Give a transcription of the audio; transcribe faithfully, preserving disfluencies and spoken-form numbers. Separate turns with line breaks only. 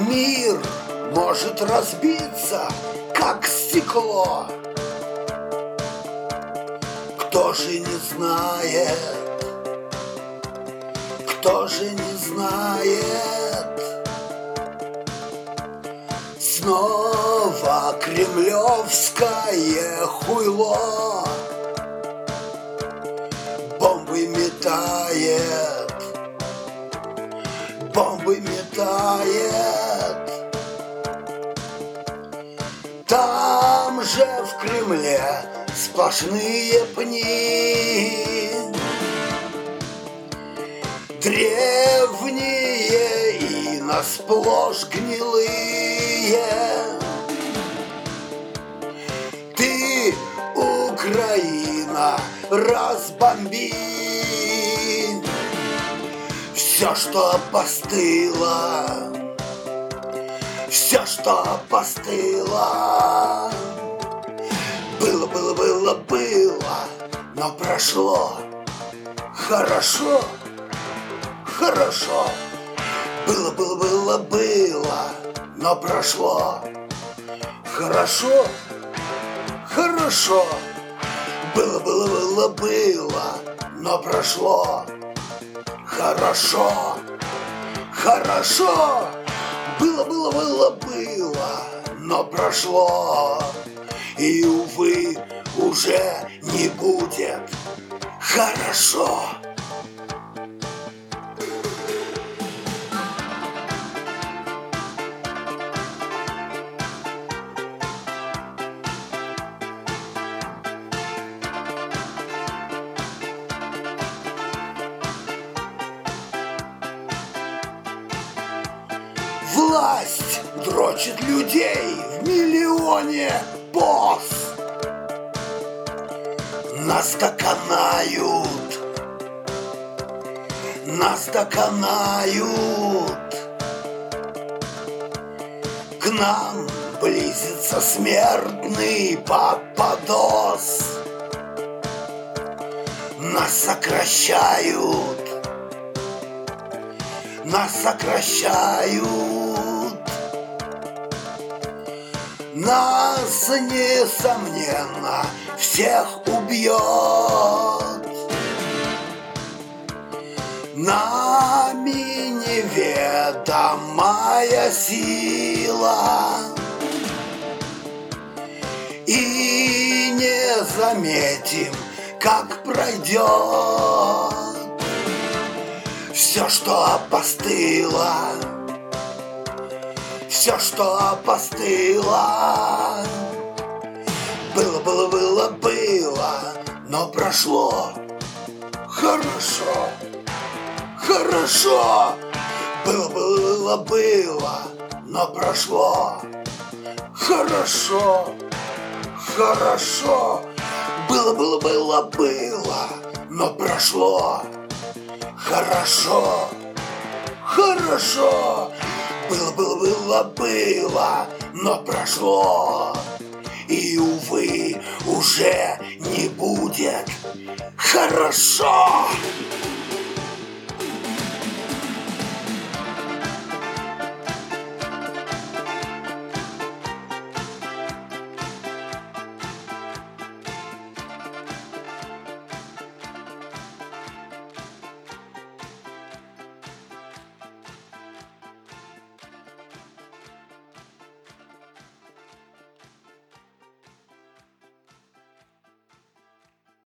Мир может разбиться, как стекло. Кто же не знает, кто же не знает? Снова кремлевское хуйло бомбы метает, бомбы метает. Там же в Кремле сплошные пни, древние и насплошь гнилые. Ты, Украина, разбомби все, что постыло, все, что постыло. Было, было, было, было, но прошло. Хорошо, хорошо. Было, было, было, было, но прошло. Хорошо, хорошо. Было, было, было, было, но прошло. Хорошо, хорошо. Было, было, было, было, но прошло. И, увы, уже не будет хорошо. Власть дрочит людей в миллионе поз. Нас доконают, нас доконают. К нам близится смертный попадос. Нас сокращают, нас сокращают. Нас, несомненно, всех убьет. Нами неведомая сила, и не заметим, как пройдет все, что опостыло, все, что опостыло. Было, было, было, было, но прошло. Хорошо, хорошо. Было, было, было, но прошло. Хорошо, хорошо. Было, было, было, было, но прошло. Хорошо, хорошо. Было, было, было, было, но прошло. И, увы, уже не будет хорошо.